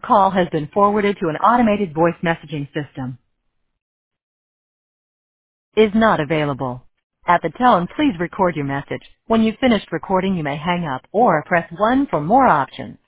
call has been forwarded to an automated voice messaging system. Is not available. At the tone, please record your message. When you've finished recording, you may hang up or press 1 for more options.